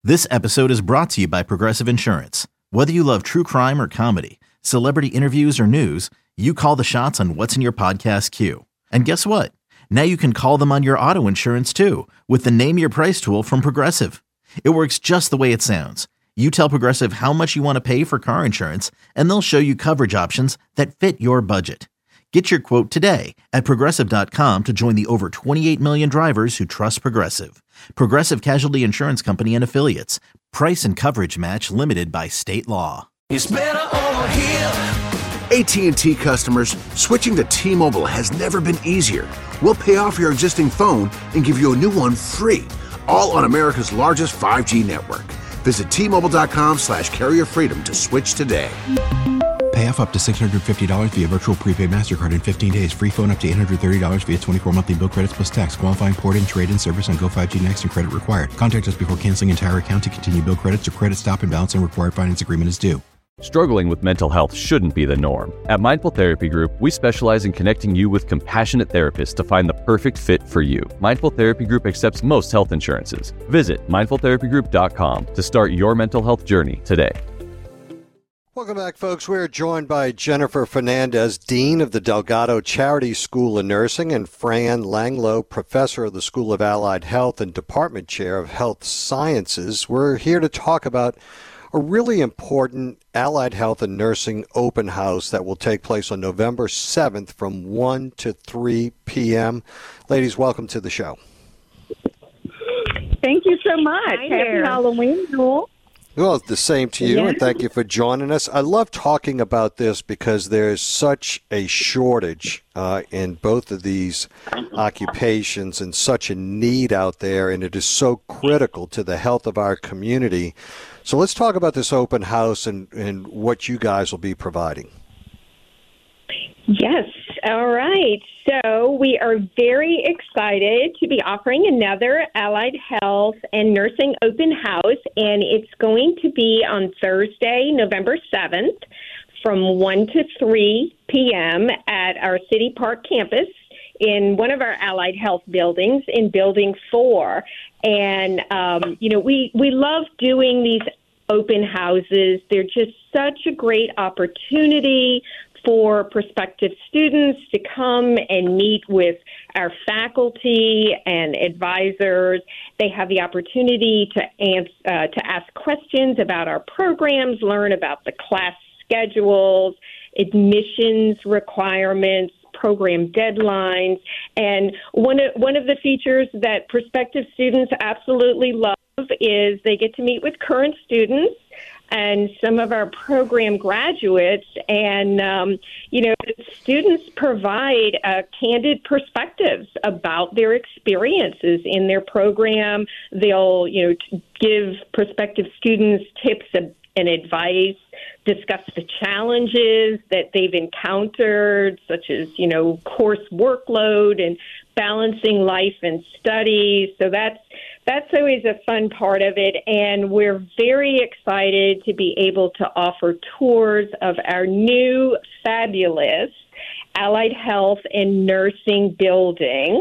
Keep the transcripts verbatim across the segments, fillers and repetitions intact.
This episode is brought to you by Progressive Insurance. Whether you love true crime or comedy, celebrity interviews or news, you call the shots on what's in your podcast queue. And guess what? Now you can call them on your auto insurance too with the Name Your Price tool from Progressive. It works just the way it sounds. You tell Progressive how much you want to pay for car insurance, and they'll show you coverage options that fit your budget. Get your quote today at Progressive dot com to join the over twenty-eight million drivers who trust Progressive. Progressive Casualty Insurance Company and Affiliates. Price and coverage match limited by state law. It's better over here. A T and T customers, switching to T-Mobile has never been easier. We'll pay off your existing phone and give you a new one free, all on America's largest five G network. Visit T Mobile dot com slash carrier freedom to switch today. Pay off up to six hundred fifty dollars via virtual prepaid MasterCard in fifteen days. Free phone up to eight hundred thirty dollars via twenty-four monthly bill credits plus tax. Qualifying port-in, trade-in service on Go five G Next and credit required. Contact us before canceling entire account to continue bill credits or credit stop and balance and required finance agreement is due. Struggling with mental health shouldn't be the norm. At Mindful Therapy Group, we specialize in connecting you with compassionate therapists to find the perfect fit for you. Mindful Therapy Group accepts most health insurances. Visit mindful therapy group dot com to start your mental health journey today. Welcome back, folks. We're joined by Jennifer Fernandez, Dean of the Delgado Charity School of Nursing, and Fran Langlo, Professor of the School of Allied Health and Department Chair of Health Sciences. We're here to talk about a really important allied health and nursing open house that will take place on November seventh from one to three p.m. Ladies, welcome to the show. Thank you so much. Hi Happy there. Halloween, Noel. Well, the same to you, Yeah. and thank you for joining us. I love talking about this because there's such a shortage uh, in both of these occupations and such a need out there, and it is so critical to the health of our community. So let's talk about this open house and, and what you guys will be providing. Yes. All right. So we are very excited to be offering another Allied Health and Nursing open house, and it's going to be on Thursday, November seventh from one to three p.m. at our City Park campus in one of our Allied Health buildings in Building four. And, um, you know, we, we love doing these open houses. They're just such a great opportunity for prospective students to come and meet with our faculty and advisors. They have the opportunity to ans- uh, to ask questions about our programs, learn about the class schedules, admissions requirements, program deadlines. And one of, one of the features that prospective students absolutely love is they get to meet with current students and some of our program graduates. And, um, you know, students provide uh, candid perspectives about their experiences in their program. They'll, you know, t- give prospective students tips and advice, discuss the challenges that they've encountered, such as, you know, course workload and balancing life and studies. So that's That's always a fun part of it, and we're very excited to be able to offer tours of our new fabulous Allied Health and Nursing building.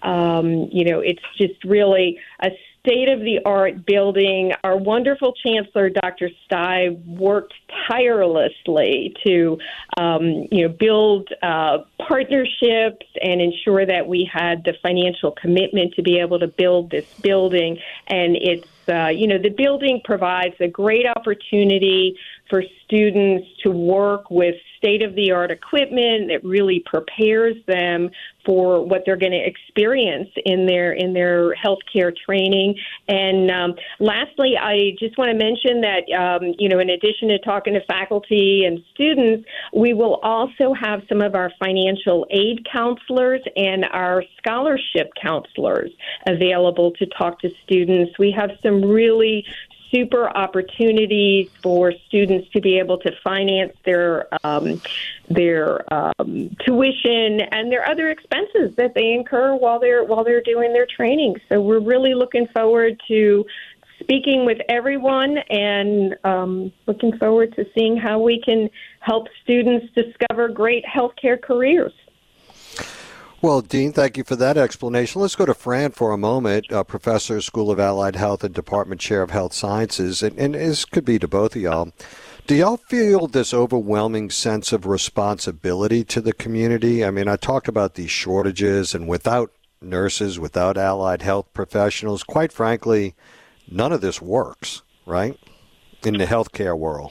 Um, you know, it's just really a state-of-the-art building. Our wonderful Chancellor, Doctor Stye, worked tirelessly to, um, you know, build uh, partnerships and ensure that we had the financial commitment to be able to build this building. And it's, uh, you know, the building provides a great opportunity for students to work with state-of-the-art equipment that really prepares them for what they're going to experience in their in their healthcare training. And um, lastly, I just want to mention that, um, you know, in addition to talking to faculty and students, we will also have some of our financial aid counselors and our scholarship counselors available to talk to students. We have some really super opportunities for students to be able to finance their um, their um, tuition and their other expenses that they incur while they're while they're doing their training. So we're really looking forward to speaking with everyone and um, looking forward to seeing how we can help students discover great healthcare careers. Well, Dean, thank you for that explanation. Let's go to Fran for a moment, uh, Professor, School of Allied Health and Department Chair of Health Sciences, and, and this could be to both of y'all. Do y'all feel this overwhelming sense of responsibility to the community? I mean, I talked about these shortages, and without nurses, without allied health professionals, quite frankly, none of this works, right, in the healthcare world?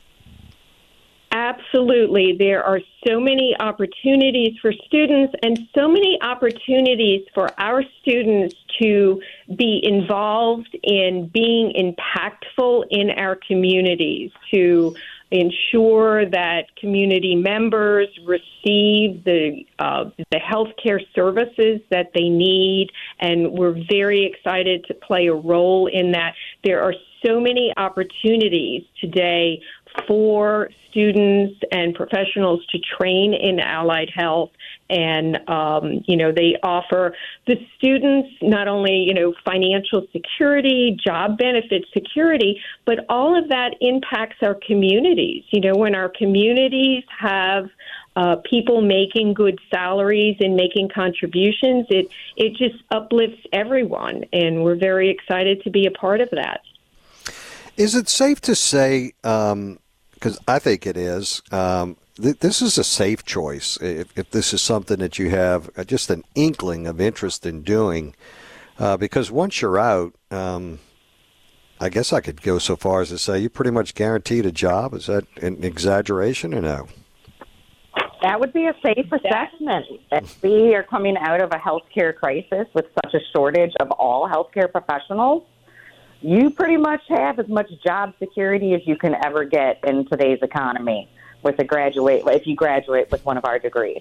Absolutely. There are so many opportunities for students and so many opportunities for our students to be involved in being impactful in our communities, to ensure that community members receive the uh, the healthcare services that they need, and we're very excited to play a role in that. There are so many opportunities today for students and professionals to train in allied health. And, um, you know, they offer the students not only, you know, financial security, job benefit security, but all of that impacts our communities. You know, when our communities have uh, people making good salaries and making contributions, it, it just uplifts everyone. And we're very excited to be a part of that. Is it safe to say, um, because I think it is, um, th- this is a safe choice if, if this is something that you have just an inkling of interest in doing, uh, because once you're out, um, I guess I could go so far as to say you're pretty much guaranteed a job. Is that an exaggeration or no? That would be a safe assessment. If we are coming out of a healthcare crisis with such a shortage of all healthcare professionals, you pretty much have as much job security as you can ever get in today's economy with a graduate, if you graduate with one of our degrees.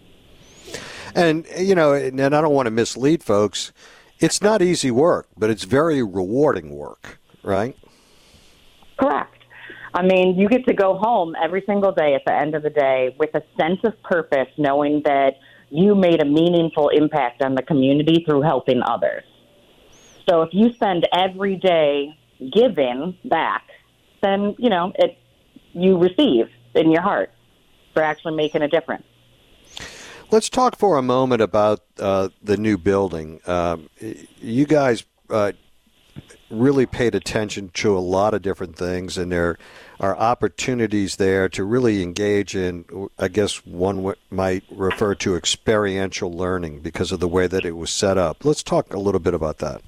And, you know, and I don't want to mislead folks, it's not easy work, but it's very rewarding work, right? Correct. I mean, you get to go home every single day at the end of the day with a sense of purpose, knowing that you made a meaningful impact on the community through helping others. So if you spend every day giving back, then, you know, it you receive in your heart for actually making a difference. Let's talk for a moment about uh, the new building. Um, you guys uh, really paid attention to a lot of different things, and there are opportunities there to really engage in, I guess one w- might refer to experiential learning because of the way that it was set up. Let's talk a little bit about that.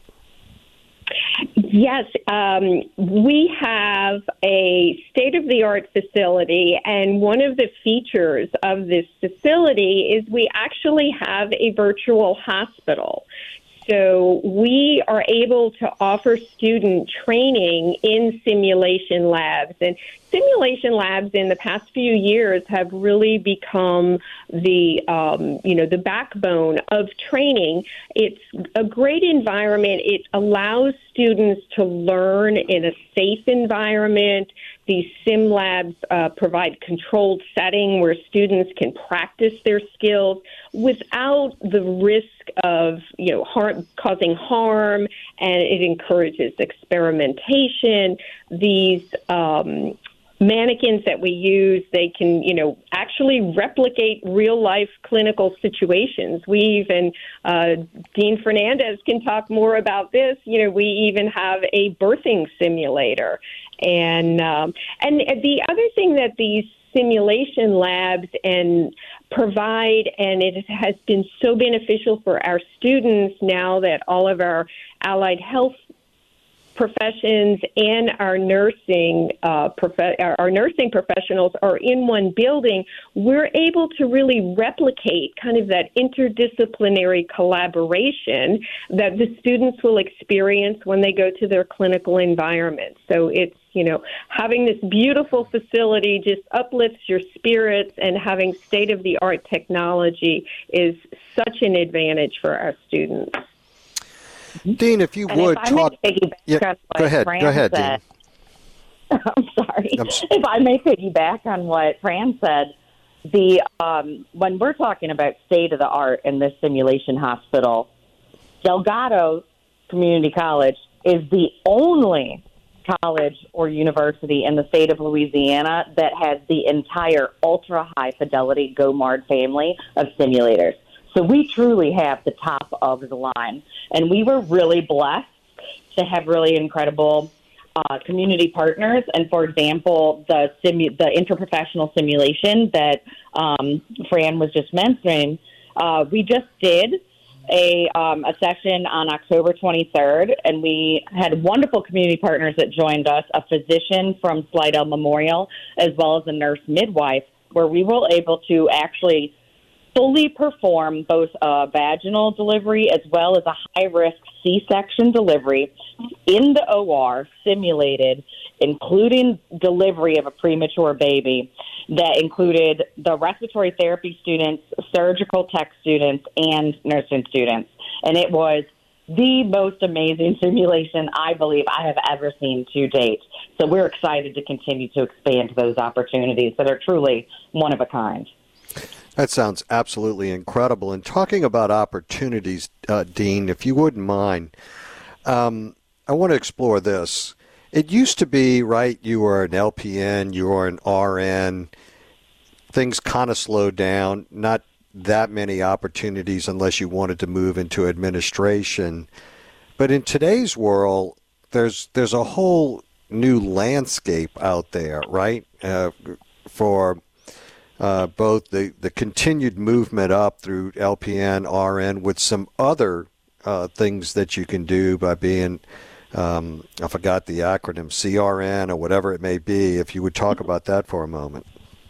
Yes, um, we have a state-of-the-art facility, and one of the features of this facility is we actually have a virtual hospital. So we are able to offer student training in simulation labs. And simulation labs in the past few years have really become the, um, you know, the backbone of training. It's a great environment. It allows students to learn in a safe environment. These sim labs uh, provide controlled setting where students can practice their skills without the risk of, you know, harm, causing harm, and it encourages experimentation. These um, mannequins that we use, they can, you know, actually replicate real-life clinical situations. We even, uh, Dean Fernandez can talk more about this, you know, we even have a birthing simulator. And um, and the other thing that these simulation labs and provide, and it has been so beneficial for our students now that all of our allied health professions and our nursing uh, prof- our nursing professionals are in one building, we're able to really replicate kind of that interdisciplinary collaboration that the students will experience when they go to their clinical environment. So it's, you know, having this beautiful facility just uplifts your spirits, and having state-of-the-art technology is such an advantage for our students. Dean, if you and would if I talk. May piggyback Yeah, on what go ahead. Fran Go ahead, said. Dean. I'm sorry. I'm s- If I may piggyback on what Fran said, the um, when we're talking about state of the art in this simulation hospital, Delgado Community College is the only college or university in the state of Louisiana that has the entire ultra high fidelity GOMARD family of simulators. So we truly have the top of the line. And we were really blessed to have really incredible uh, community partners. And, for example, the simu- the interprofessional simulation that um, Fran was just mentioning, uh, we just did a um, a session on October twenty-third, and we had wonderful community partners that joined us, a physician from Slidell Memorial, as well as a nurse midwife, where we were able to actually fully perform both a vaginal delivery as well as a high-risk C-section delivery in the O R, simulated, including delivery of a premature baby, that included the respiratory therapy students, surgical tech students, and nursing students. And it was the most amazing simulation I believe I have ever seen to date. So we're excited to continue to expand those opportunities that are truly one of a kind. That sounds absolutely incredible. And talking about opportunities, uh, Dean, if you wouldn't mind, um, I want to explore this. It used to be, right, you were an L P N, you were an R N, things kind of slowed down, not that many opportunities unless you wanted to move into administration. But in today's world, there's there's a whole new landscape out there, right, uh, for uh, both the, the continued movement up through L P N, R N, with some other uh, things that you can do by being Um, I forgot the acronym, C R N or whatever it may be, if you would talk about that for a moment.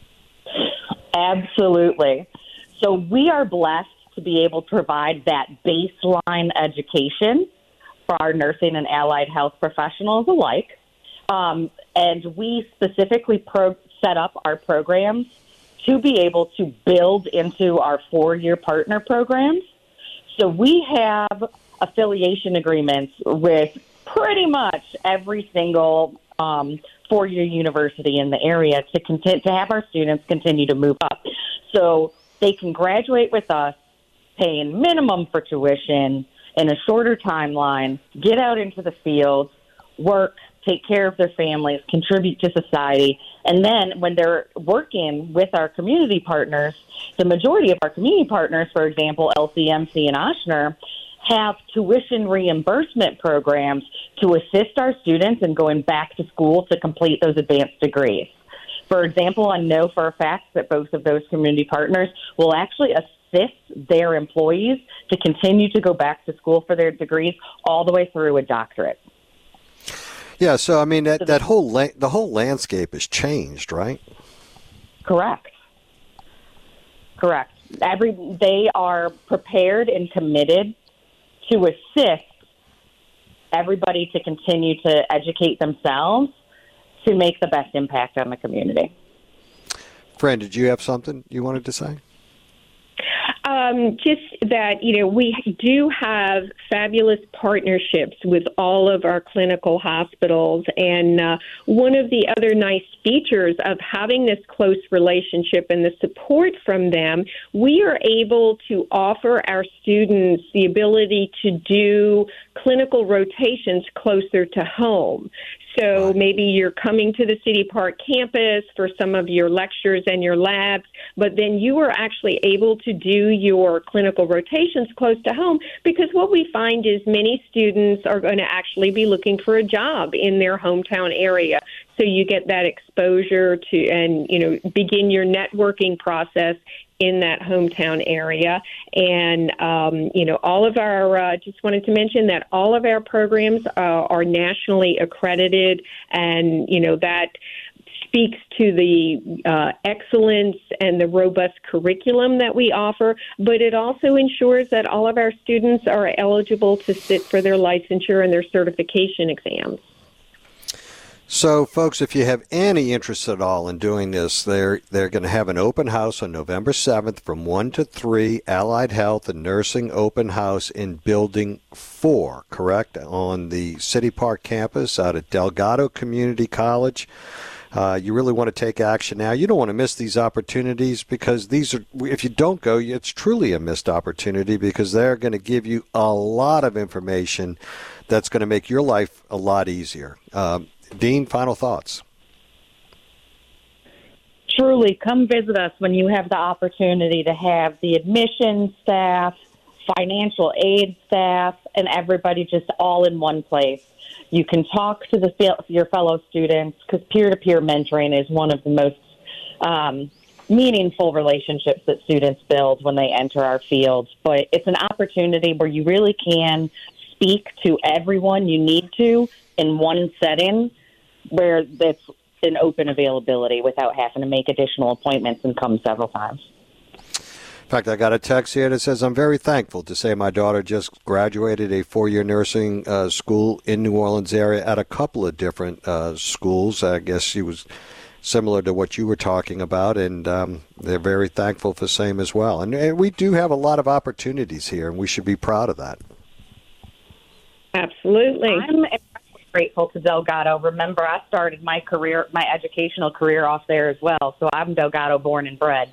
Absolutely. So we are blessed to be able to provide that baseline education for our nursing and allied health professionals alike. Um, and we specifically pro- set up our programs to be able to build into our four-year partner programs. So we have affiliation agreements with pretty much every single um, four-year university in the area to content, to have our students continue to move up. So they can graduate with us, paying minimum for tuition in a shorter timeline, get out into the field, work, take care of their families, contribute to society. And then when they're working with our community partners, the majority of our community partners, for example, L C M C and Ochsner, have tuition reimbursement programs to assist our students in going back to school to complete those advanced degrees. For example, I know for a fact that both of those community partners will actually assist their employees to continue to go back to school for their degrees all the way through a doctorate. Yeah, so I mean that, that whole la- the whole landscape has changed, right? Correct. Correct. Every they are prepared and committed to assist everybody to continue to educate themselves to make the best impact on the community. Fran, did you have something you wanted to say? Um, just that, you know, we do have fabulous partnerships with all of our clinical hospitals. And uh, one of the other nice features of having this close relationship and the support from them, we are able to offer our students the ability to do clinical rotations closer to home. So maybe you're coming to the City Park campus for some of your lectures and your labs, but then you are actually able to do your clinical rotations close to home, because what we find is many students are going to actually be looking for a job in their hometown area. So you get that exposure to, and, you know, begin your networking process in that hometown area. And, um, you know, all of our, uh, just wanted to mention that all of our programs uh, are nationally accredited, and, you know, that speaks to the uh, excellence and the robust curriculum that we offer, but it also ensures that all of our students are eligible to sit for their licensure and their certification exams. So, folks, if you have any interest at all in doing this, they're they're going to have an open house on November seventh from one to three, Allied Health and Nursing Open House in Building four, correct, on the City Park campus out at Delgado Community College. Uh, you really want to take action now. You don't want to miss these opportunities, because these are, if you don't go, it's truly a missed opportunity, because they're going to give you a lot of information that's going to make your life a lot easier. Um, Dean, final thoughts. truly come visit us when you have the opportunity to have the admissions staff, financial aid staff, and everybody just all in one place. You can talk to the your fellow students because peer-to-peer mentoring is one of the most um, meaningful relationships that students build when they enter our field. But it's an opportunity where you really can speak to everyone you need to in one setting where that's an open availability without having to make additional appointments and come several times. In fact, I got a text here that says, I'm very thankful to say my daughter just graduated a four-year nursing uh, school in New Orleans area at a couple of different uh, schools. I guess she was similar to what you were talking about, and um, they're very thankful for same as well. And, and we do have a lot of opportunities here, and we should be proud of that. Absolutely. I'm grateful to Delgado. Remember, I started my career, my educational career off there as well, so I'm Delgado born and bred.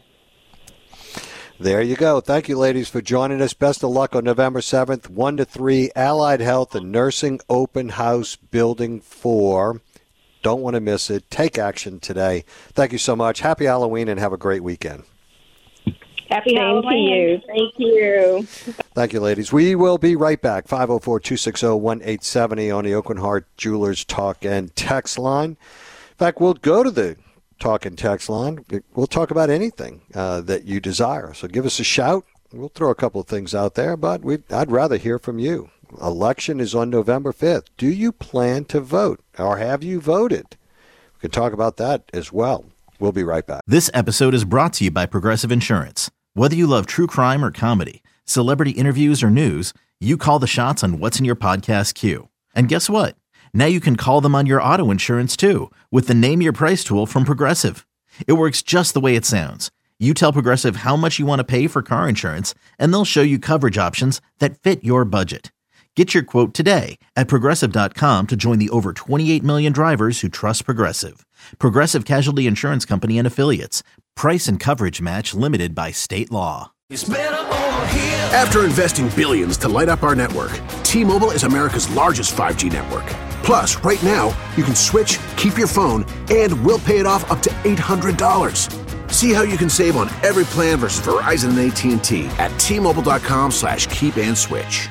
There you go. Thank you, ladies, for joining us. Best of luck on November seventh, one to three, Allied Health and Nursing Open House Building four. Don't want to miss it. Take action today. Thank you so much. Happy Halloween and have a great weekend. Happy Same Halloween. to you. Thank you. Thank you, ladies. We will be right back. five oh four, two six oh, one eight seven oh on the Aucoin Hart Jewelers Talk and Text line. In fact, we'll go to the Talk and Text line. We'll talk about anything uh, that you desire. So give us a shout. We'll throw a couple of things out there, but we'd, I'd rather hear from you. Election is on November fifth. Do you plan to vote, or have you voted? We can talk about that as well. We'll be right back. This episode is brought to you by Progressive Insurance. Whether you love true crime or comedy, celebrity interviews or news, you call the shots on what's in your podcast queue. And guess what? Now you can call them on your auto insurance too with the Name Your Price tool from Progressive. It works just the way it sounds. You tell Progressive how much you want to pay for car insurance, and they'll show you coverage options that fit your budget. Get your quote today at Progressive dot com to join the over twenty-eight million drivers who trust Progressive. Progressive Casualty Insurance Company and Affiliates. Price and coverage match limited by state law. It's better over here. After investing billions to light up our network, T-Mobile is America's largest five G network. Plus, right now, you can switch, keep your phone, and we'll pay it off up to eight hundred dollars. See how you can save on every plan versus Verizon and A T and T at T-Mobile.com slash keep and switch.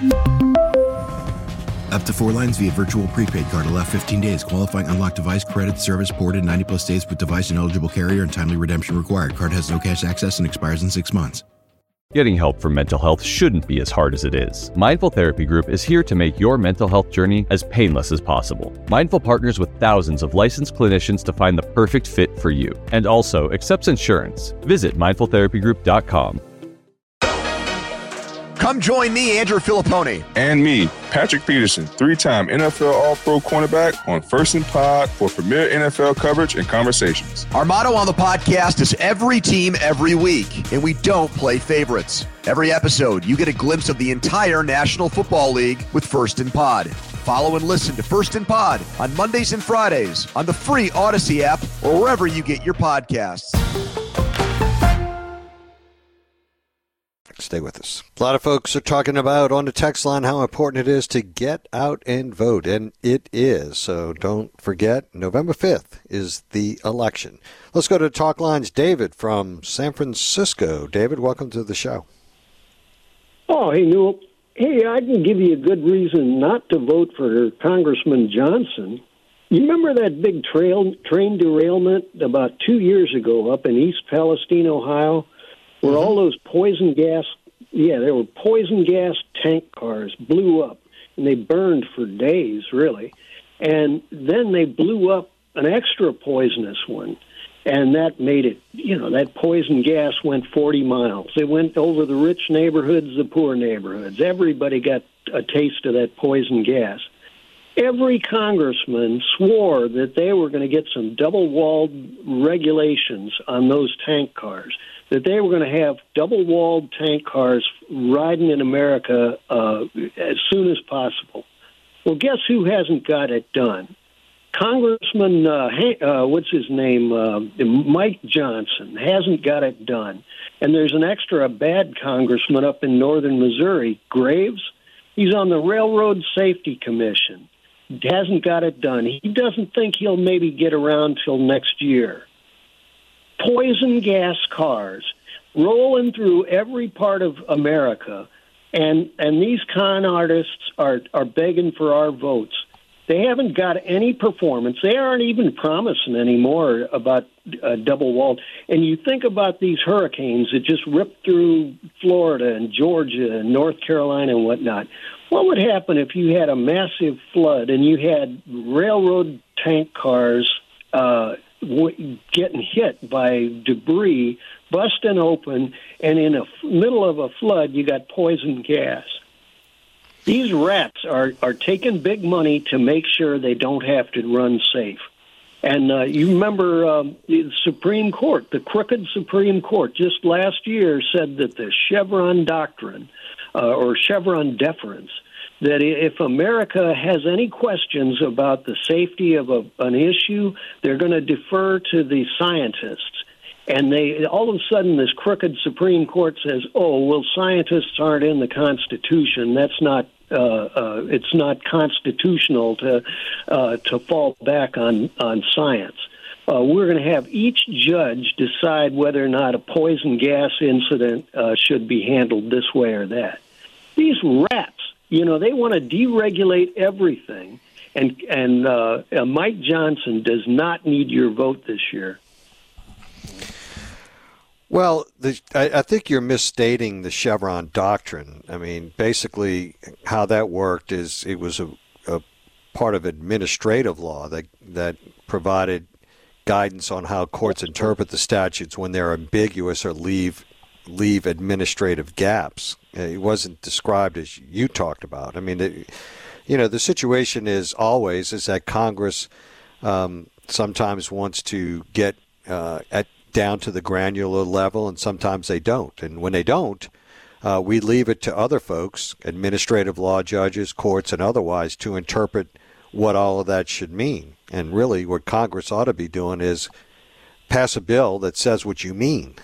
Up to four lines via virtual prepaid card. Allow fifteen days. Qualifying unlocked device credit service ported ninety plus days with device and eligible carrier and timely redemption required. Card has no cash access and expires in six months. Getting help for mental health shouldn't be as hard as it is. Mindful Therapy Group is here to make your mental health journey as painless as possible. Mindful partners with thousands of licensed clinicians to find the perfect fit for you, and also accepts insurance. Visit mindful therapy group dot com. Come join me, Andrew Filippone. And me, Patrick Peterson, three-time N F L All-Pro cornerback on First and Pod for premier N F L coverage and conversations. Our motto on the podcast is every team, every week, and we don't play favorites. Every episode, you get a glimpse of the entire National Football League with First and Pod. Follow and listen to First and Pod on Mondays and Fridays on the free Odyssey app or wherever you get your podcasts. Stay with us. A lot of folks are talking about on the text line how important it is to get out and vote, and it is. So don't forget, November fifth is the election. Let's go to Talk Lines. David from San Francisco. David, welcome to the show. Oh, hey, Newell. Hey, I can give you a good reason not to vote for Congressman Johnson. You remember that big trail train derailment about two years ago up in East Palestine, Ohio? Where all those poison gas, yeah, there were poison gas tank cars blew up, and they burned for days, really. And then they blew up an extra poisonous one, and that made it, you know, that poison gas went forty miles. It went over the rich neighborhoods, the poor neighborhoods. Everybody got a taste of that poison gas. Every congressman swore that they were going to get some double-walled regulations on those tank cars, that they were going to have double-walled tank cars riding in America uh, as soon as possible. Well, guess who hasn't got it done? Congressman, uh, uh, what's his name, uh, Mike Johnson, hasn't got it done. And there's an extra bad congressman up in northern Missouri, Graves. He's on the Railroad Safety Commission. Hasn't got it done. He doesn't think he'll maybe get around till next year. poison gas cars rolling through every part of America, and and these con artists are are begging for our votes. They haven't got any performance. They aren't even promising anymore about uh, double walled. And you think about these hurricanes that just ripped through Florida and Georgia and North Carolina and whatnot. What would happen if you had a massive flood and you had railroad tank cars uh, w- getting hit by debris, busting open, and in the f- middle of a flood, you got poison gas? These rats are, are taking big money to make sure they don't have to run safe. And uh, you remember um, the Supreme Court, the crooked Supreme Court, just last year said that the Chevron doctrine uh, or Chevron deference, that if America has any questions about the safety of a, an issue, they're going to defer to the scientists. And they all of a sudden, this crooked Supreme Court says, "Oh, well, scientists aren't in the Constitution. That's not. Uh, uh, it's not constitutional to uh, to fall back on on science." Uh, we're going to have each judge decide whether or not a poison gas incident uh, should be handled this way or that. These rats, you know, they want to deregulate everything, and and uh, uh, Mike Johnson does not need your vote this year. Well, the, I, I think you're misstating the Chevron doctrine. I mean, basically how that worked is it was a, a part of administrative law that that provided guidance on how courts interpret the statutes when they're ambiguous or leave leave administrative gaps. It wasn't described as you talked about. I mean, it, you know, the situation is always is that Congress um, sometimes wants to get uh, at down to the granular level, and sometimes they don't. And when they don't, uh, we leave it to other folks, administrative law judges, courts, and otherwise, to interpret what all of that should mean. And really what Congress ought to be doing is pass a bill that says what you mean.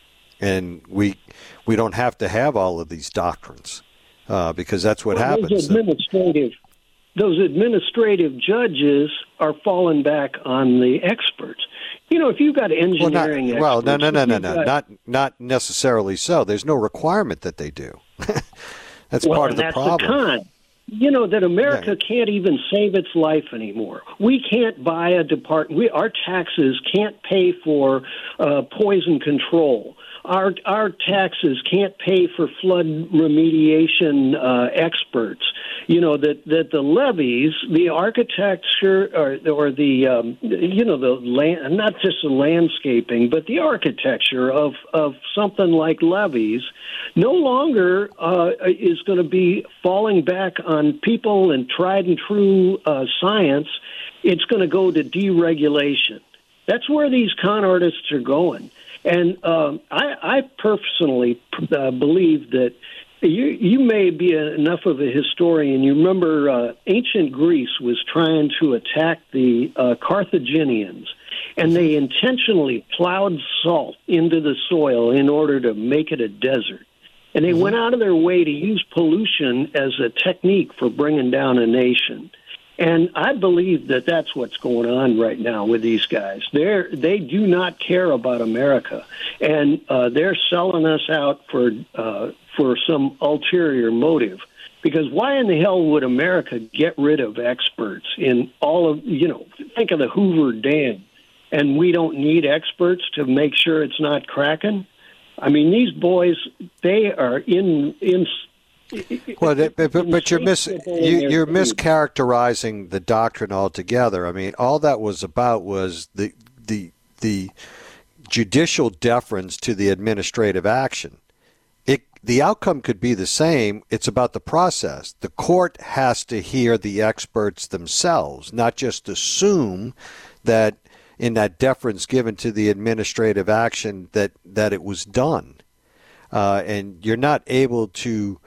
And we we don't have to have all of these doctrines uh, because that's what well, happens. Those administrative, those administrative judges are falling back on the experts. You know, if you've got engineering well, not, experts... Well, no, no, no, no, no, got, not not necessarily so. There's no requirement that they do. That's well, part of the that's problem. The con. You know, that America yeah. can't even save its life anymore. We can't buy a department. We, our taxes can't pay for uh, poison control. Our our taxes can't pay for flood remediation uh, experts. You know that, that the levees, the architecture, or or the um, you know the land, not just the landscaping, but the architecture of of something like levees, no longer uh, is going to be falling back on people and tried and true uh, science. It's going to go to deregulation. That's where these con artists are going. And um, I, I personally uh, believe that you you may be a, enough of a historian. You remember uh, ancient Greece was trying to attack the uh, Carthaginians, and they intentionally plowed salt into the soil in order to make it a desert. And they mm-hmm. went out of their way to use pollution as a technique for bringing down a nation. And I believe that that's what's going on right now with these guys. They're, they do not care about America, and uh, they're selling us out for uh, for some ulterior motive. Because why in the hell would America get rid of experts in all of, you know, think of the Hoover Dam, and we don't need experts to make sure it's not cracking? I mean, these boys, they are in in. Well, but, but you're mis you, you're mischaracterizing the doctrine altogether. I mean, all that was about was the the the judicial deference to the administrative action. It the outcome could be the same. It's about the process. The court has to hear the experts themselves, not just assume that in that deference given to the administrative action that that it was done, uh, and you're not able to.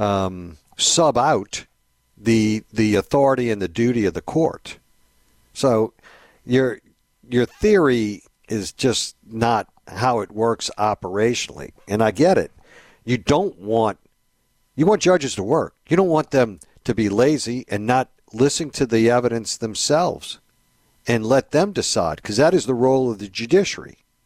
Um, sub out the the authority and the duty of the court. So your your theory is just not how it works operationally. And I get it. You don't want you want judges to work. You don't want them to be lazy and not listen to the evidence themselves and let them decide, because that is the role of the judiciary.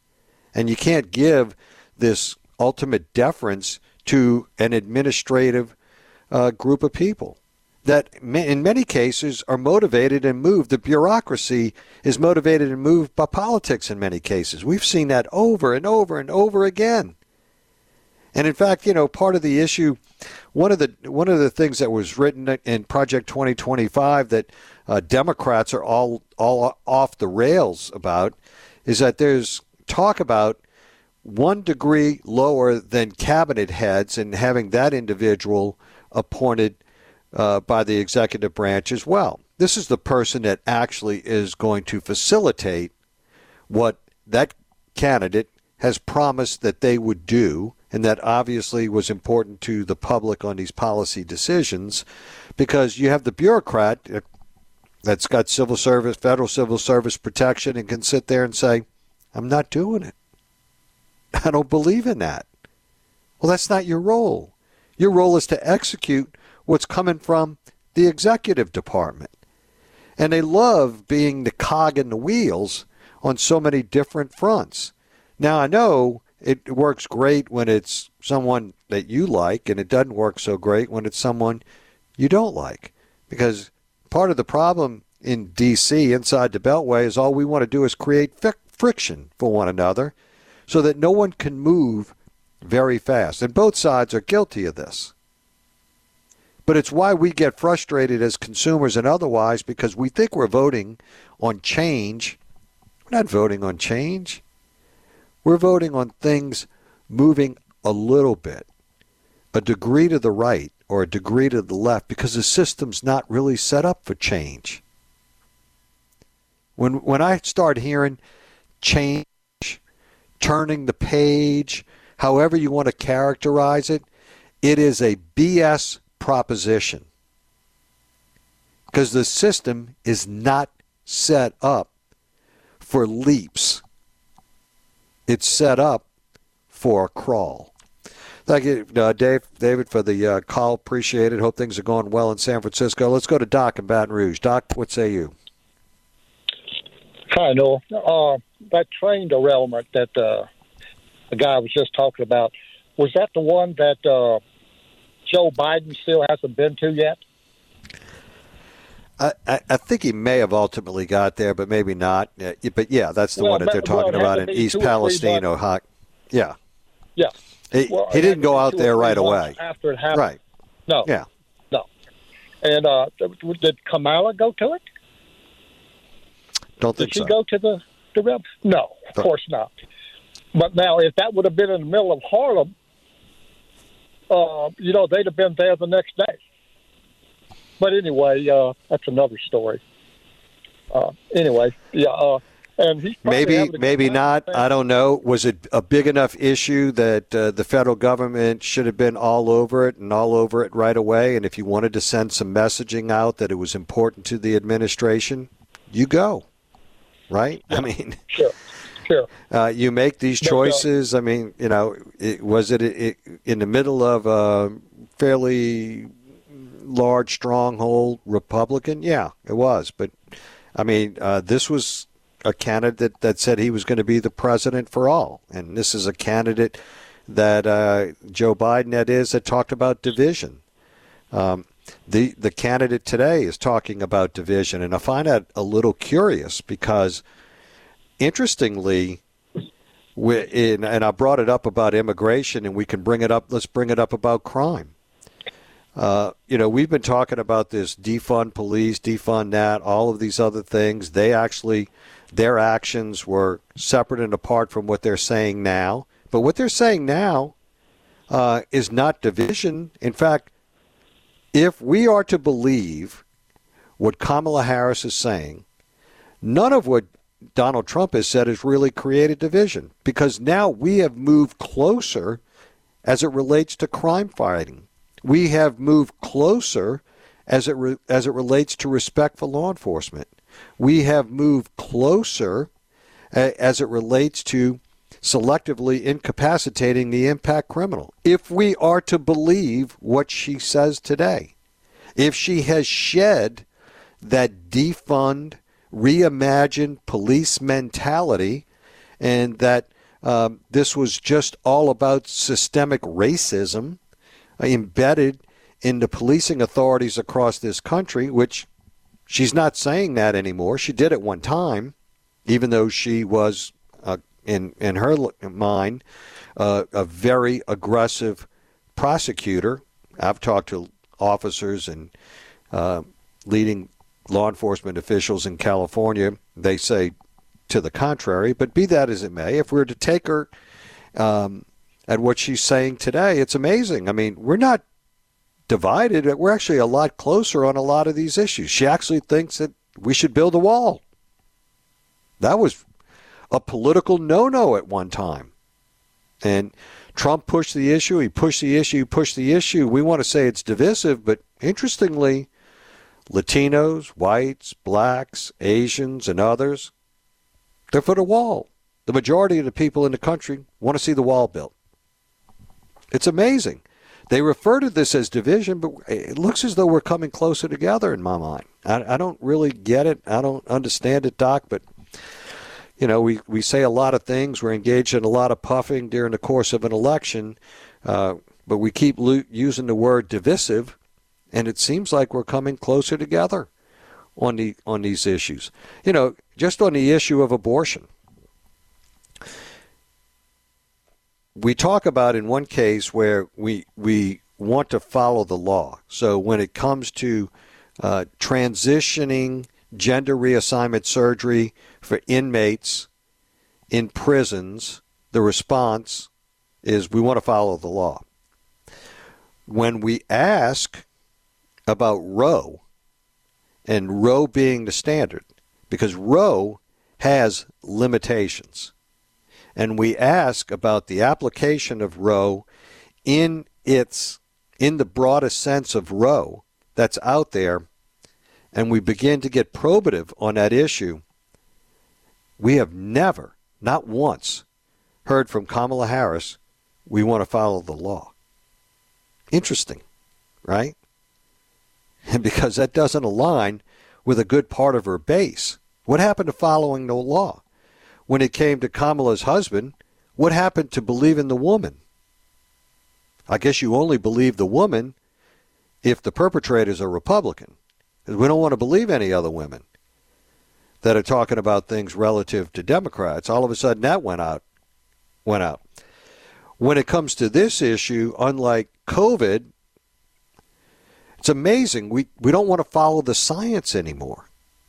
And you can't give this ultimate deference to an administrative uh, group of people that in many cases are motivated and moved. The bureaucracy is motivated and moved by politics in many cases. We've seen that over and over and over again. And in fact, you know, part of the issue, one of the one of the things that was written in Project twenty twenty-five that uh, Democrats are all all off the rails about is that there's talk about one degree lower than cabinet heads and having that individual appointed uh, by the executive branch as well. This is the person that actually is going to facilitate what that candidate has promised that they would do, and that obviously was important to the public on these policy decisions, because you have the bureaucrat that's got civil service, federal civil service protection, and can sit there and say, I'm not doing it. I don't believe in that. Well, that's not your role. Your role is to execute what's coming from the executive department. And they love being the cog in the wheels on so many different fronts. Now, I know it works great when it's someone that you like, and it doesn't work so great when it's someone you don't like. Because part of the problem in D C, inside the Beltway, is all we want to do is create fi- friction for one another so that no one can move very fast. And both sides are guilty of this. But it's why we get frustrated as consumers and otherwise, because we think we're voting on change. We're not voting on change. We're voting on things moving a little bit, a degree to the right or a degree to the left, because the system's not really set up for change. When when I start hearing change, turning the page, however you want to characterize it, it is a B S proposition. Because the system is not set up for leaps. It's set up for a crawl. Thank you, uh, Dave, David, for the uh, call. Appreciate it. Hope things are going well in San Francisco. Let's go to Doc in Baton Rouge. Doc, what say you? Hi, Noel. Uh, that train derailment that uh, the guy was just talking about, was that the one that uh, Joe Biden still hasn't been to yet? I, I, I think he may have ultimately got there, but maybe not. Uh, but, yeah, that's the well, one that they're talking well, about in East Palestine, Ohio. Yeah. Yeah. He, well, he didn't go out there right away. After it happened. Right. No. Yeah. No. And uh, did Kamala go to it? Don't think Did she so. go to the, the rep? No, of Don't. course not. But now, if that would have been in the middle of Harlem, uh, you know, they'd have been there the next day. But anyway, uh, that's another story. Uh, anyway, yeah. Uh, and he's maybe, maybe not. I don't know. Was it a big enough issue that uh, the federal government should have been all over it and all over it right away? And if you wanted to send some messaging out that it was important to the administration, you go. Right? Yeah, I mean, sure, sure. Uh, you make these choices. I mean, you know, it, was it, it in the middle of a fairly large stronghold Republican? Yeah, it was. But, I mean, uh, this was a candidate that said he was going to be the president for all. And this is a candidate that uh, Joe Biden, that is, that talked about division. Um, the the candidate today is talking about division. And I find that a little curious because, interestingly, we, in, and I brought it up about immigration, and we can bring it up. Let's bring it up about crime. Uh, you know, we've been talking about this defund police, defund that, all of these other things. They actually, their actions were separate and apart from what they're saying now. But what they're saying now uh, is not division. In fact, if we are to believe what Kamala Harris is saying, none of what Donald Trump has said has really created division, because now we have moved closer as it relates to crime fighting. We have moved closer as it re- as it relates to respect for law enforcement. We have moved closer uh, as it relates to selectively incapacitating the impact criminal. If we are to believe what she says today, if she has shed that defund, reimagine police mentality, and that um, this was just all about systemic racism uh, embedded in the policing authorities across this country, which she's not saying that anymore. She did at one time, even though she was, uh, in, in her mind, uh, a very aggressive prosecutor. I've talked to officers and uh, leading law enforcement officials in California. They say to the contrary, but be that as it may, if we were to take her um, at what she's saying today, it's amazing. I mean, we're not divided. We're actually a lot closer on a lot of these issues. She actually thinks that we should build a wall. That was a political no-no at one time. And Trump pushed the issue. He pushed the issue, pushed the issue. We want to say it's divisive, but interestingly, Latinos, whites, blacks, Asians, and others, they're for the wall. The majority of the people in the country want to see the wall built. It's amazing. They refer to this as division, but it looks as though we're coming closer together in my mind. I, I don't really get it. I don't understand it, Doc, but, you know, we, we say a lot of things. We're engaged in a lot of puffing during the course of an election, uh, but we keep lo- using the word divisive, and it seems like we're coming closer together on the on these issues. You know, just on the issue of abortion. We talk about in one case where we we want to follow the law. So when it comes to uh, transitioning gender reassignment surgery for inmates in prisons, the response is we want to follow the law. When we ask about Roe, and Roe being the standard, because Roe has limitations, and we ask about the application of Roe in its in the broadest sense of Roe that's out there, and we begin to get probative on that issue, we have never, not once, heard from Kamala Harris, we want to follow the law. Interesting, right? And because that doesn't align with a good part of her base. What happened to following the law? When it came to Kamala's husband, what happened to believing the woman? I guess you only believe the woman if the perpetrator's a Republican. Because we don't want to believe any other women that are talking about things relative to Democrats. All of a sudden that went out. Went out. When it comes to this issue, unlike COVID, it's amazing. We, we don't want to follow the science anymore.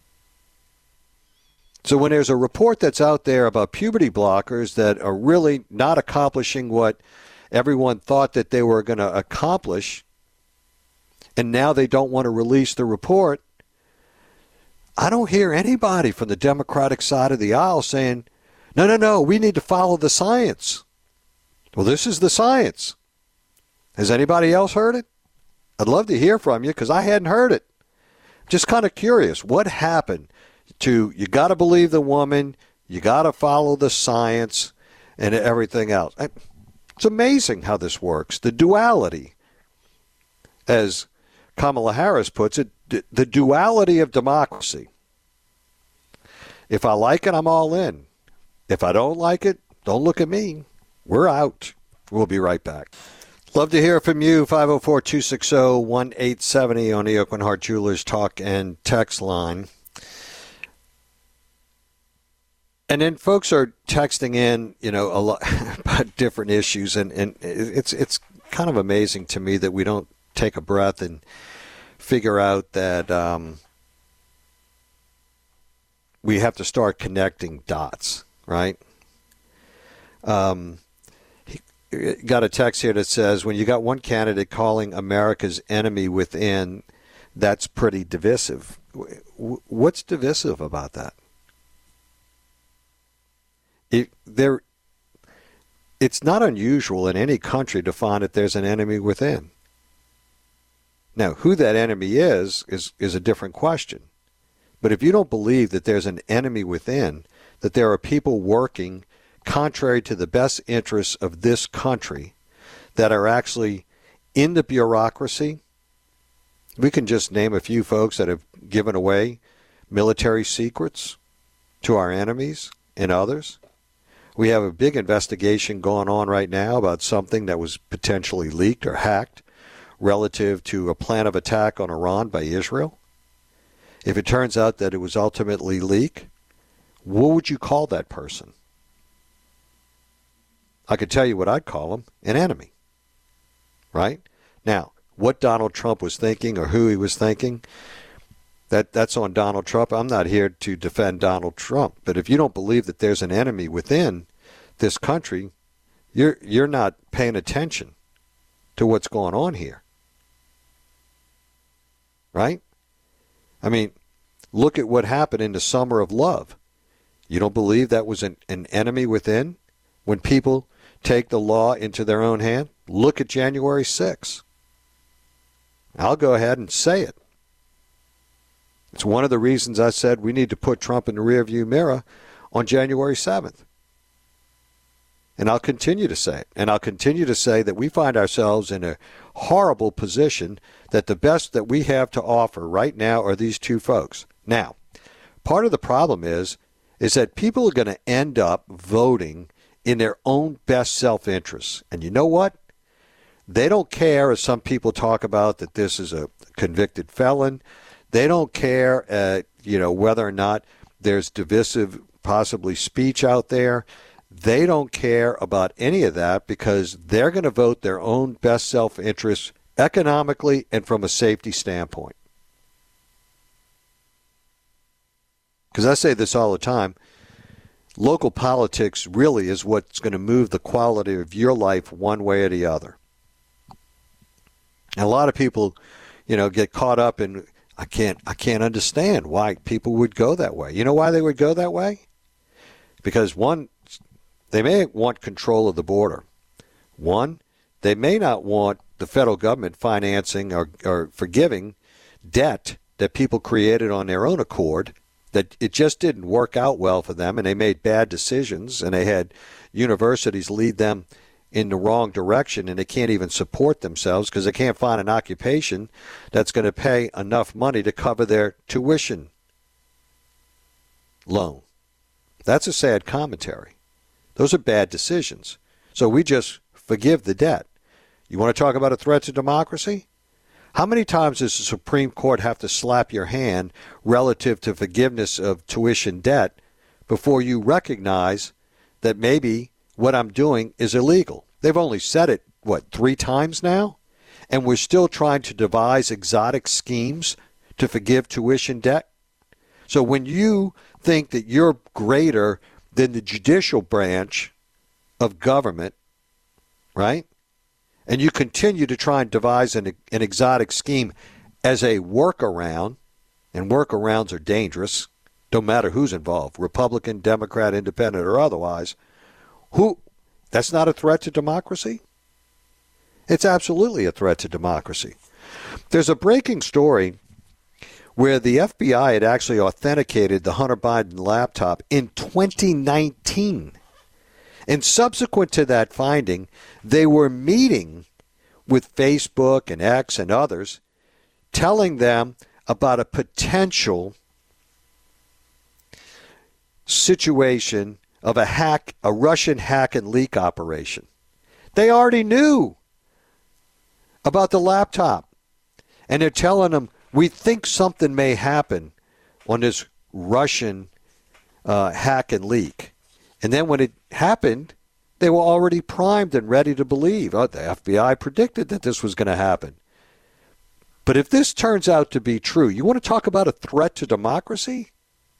So when there's a report that's out there about puberty blockers that are really not accomplishing what everyone thought that they were going to accomplish, and now they don't want to release the report, I don't hear anybody from the Democratic side of the aisle saying, no, no, no, we need to follow the science. Well, this is the science. Has anybody else heard it? I'd love to hear from you because I hadn't heard it. Just kind of curious. What happened to you got to believe the woman, you got to follow the science, and everything else? It's amazing how this works. The duality, as Kamala Harris puts it, the duality of democracy. If I like it, I'm all in. If I don't like it, don't look at me. We're out. We'll be right back. Love to hear from you, five oh four, two six zero, one eight seven zero on the Aucoin Hart Jewelers talk and text line. And then folks are texting in, you know, a lot about different issues, and, and it's it's kind of amazing to me that we don't take a breath and figure out that um, we have to start connecting dots, right? Um. Got a text here that says, when you got one candidate calling America's enemy within, that's pretty divisive. What's divisive about that? It, there, it's not unusual in any country to find that there's an enemy within. Now, who that enemy is, is, is a different question. But if you don't believe that there's an enemy within, that there are people working contrary to the best interests of this country that are actually in the bureaucracy, we can just name a few folks that have given away military secrets to our enemies and others. We have a big investigation going on right now about something that was potentially leaked or hacked relative to a plan of attack on Iran by Israel. If it turns out that it was ultimately leaked, what would you call that person? I could tell you what I'd call him, an enemy. Right? Now, what Donald Trump was thinking or who he was thinking, that that's on Donald Trump. I'm not here to defend Donald Trump. But if you don't believe that there's an enemy within this country, you're you're not paying attention to what's going on here. Right? I mean, look at what happened in the summer of love. You don't believe that was an, an enemy within? When people take the law into their own hand? Look at January sixth. I'll go ahead and say it. It's one of the reasons I said we need to put Trump in the rearview mirror on January seventh. And I'll continue to say it. And I'll continue to say that we find ourselves in a horrible position that the best that we have to offer right now are these two folks. Now, part of the problem is, is that people are going to end up voting in their own best self-interest. And you know what? They don't care, as some people talk about, that this is a convicted felon. They don't care, uh, you know, whether or not there's divisive, possibly speech out there. They don't care about any of that because they're going to vote their own best self-interest economically and from a safety standpoint. Because I say this all the time, local politics really is what's going to move the quality of your life one way or the other. And a lot of people, you know, get caught up in, I can't, I can't understand why people would go that way. You know why they would go that way? Because one, they may want control of the border. One, they may not want the federal government financing or, or forgiving debt that people created on their own accord, that it just didn't work out well for them, and they made bad decisions, and they had universities lead them in the wrong direction, and they can't even support themselves because they can't find an occupation that's going to pay enough money to cover their tuition loan. That's a sad commentary. Those are bad decisions. So we just forgive the debt. You want to talk about a threat to democracy? How many times does the Supreme Court have to slap your hand relative to forgiveness of tuition debt before you recognize that maybe what I'm doing is illegal? They've only said it, what, three times now? And we're still trying to devise exotic schemes to forgive tuition debt? So when you think that you're greater than the judicial branch of government, right? And you continue to try and devise an, an exotic scheme as a workaround, and workarounds are dangerous, don't matter who's involved, Republican, Democrat, Independent, or otherwise, who, that's not a threat to democracy? It's absolutely a threat to democracy. There's a breaking story where the F B I had actually authenticated the Hunter Biden laptop in twenty nineteen. And subsequent to that finding, they were meeting with Facebook and X and others, telling them about a potential situation of a hack, a Russian hack and leak operation. They already knew about the laptop. And they're telling them, we think something may happen on this Russian uh, hack and leak. And then when it happened, they were already primed and ready to believe. Oh, the F B I predicted that this was going to happen. But if this turns out to be true, you want to talk about a threat to democracy?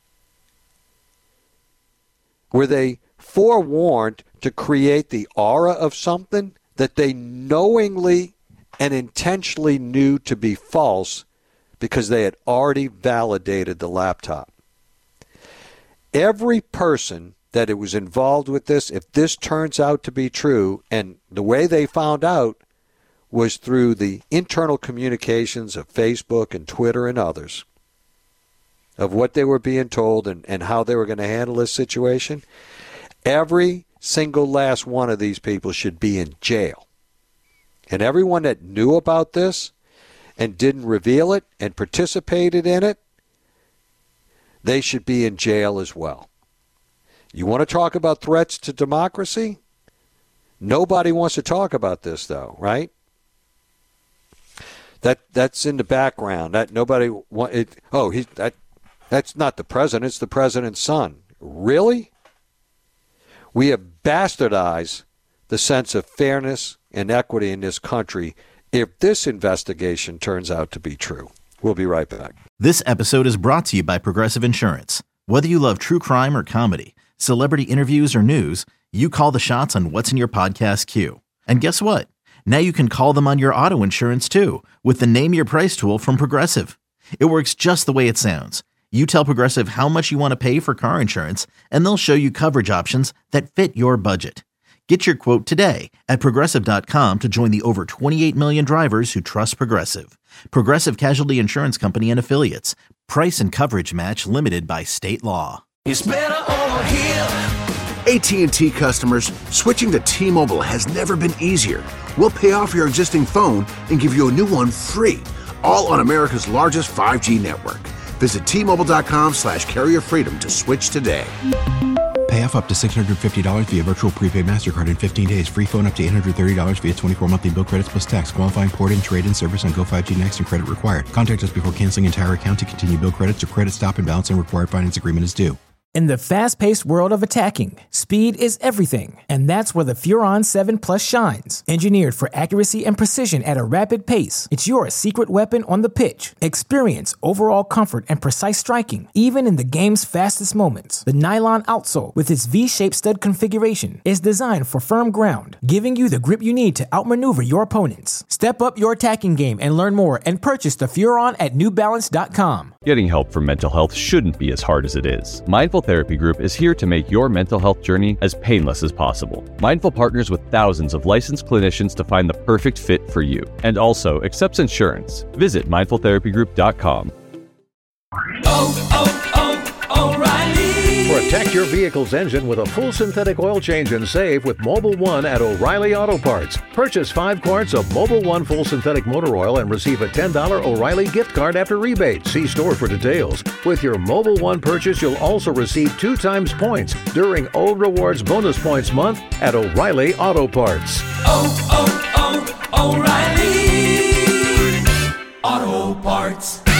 Were they forewarned to create the aura of something that they knowingly and intentionally knew to be false because they had already validated the laptop? Every person that it was involved with this, if this turns out to be true, and the way they found out was through the internal communications of Facebook and Twitter and others, of what they were being told and, and how they were going to handle this situation, every single last one of these people should be in jail. And everyone that knew about this and didn't reveal it and participated in it, they should be in jail as well. You want to talk about threats to democracy? Nobody wants to talk about this, though, right? That that's in the background. That nobody want it. Oh, he that that's not the president. It's the president's son. Really? We have bastardized the sense of fairness and equity in this country if this investigation turns out to be true. We'll be right back. This episode is brought to you by Progressive Insurance. Whether you love true crime or comedy, celebrity interviews or news, you call the shots on what's in your podcast queue. And guess what? Now you can call them on your auto insurance too with the Name Your Price tool from Progressive. It works just the way it sounds. You tell Progressive how much you want to pay for car insurance, and they'll show you coverage options that fit your budget. Get your quote today at Progressive dot com to join the over twenty-eight million drivers who trust Progressive. Progressive Casualty Insurance Company and Affiliates. Price and coverage match limited by state law. It's better over here. A T and T customers, switching to T-Mobile has never been easier. We'll pay off your existing phone and give you a new one free, all on America's largest five G network. Visit T Mobile dot com slash carrier freedom to switch today. Pay off up to six hundred fifty dollars via virtual prepaid MasterCard in fifteen days. Free phone up to eight hundred thirty dollars via twenty-four monthly bill credits plus tax. Qualifying port and trade-in service on Go five G Next and credit required. Contact us before canceling entire account to continue bill credits or credit stop and balance and required finance agreement is due. In the fast-paced world of attacking, speed is everything, and that's where the Furon seven Plus shines. Engineered for accuracy and precision at a rapid pace, it's your secret weapon on the pitch. Experience overall comfort and precise striking, even in the game's fastest moments. The nylon outsole, with its V-shaped stud configuration, is designed for firm ground, giving you the grip you need to outmaneuver your opponents. Step up your attacking game and learn more and purchase the Furon at New Balance dot com. Getting help for mental health shouldn't be as hard as it is. Mindful Therapy Group is here to make your mental health journey as painless as possible. Mindful partners with thousands of licensed clinicians to find the perfect fit for you, and also accepts insurance. Visit mindful therapy group dot com. Oh, oh, oh, O'Reilly. Protect your vehicle's engine with a full synthetic oil change and save with Mobil one at O'Reilly Auto Parts. Purchase five quarts of Mobil one full synthetic motor oil and receive a ten dollars O'Reilly gift card after rebate. See store for details. With your Mobil one purchase, you'll also receive two times points during O Rewards Bonus Points Month at O'Reilly Auto Parts. Oh, oh, oh, O'Reilly Auto Parts.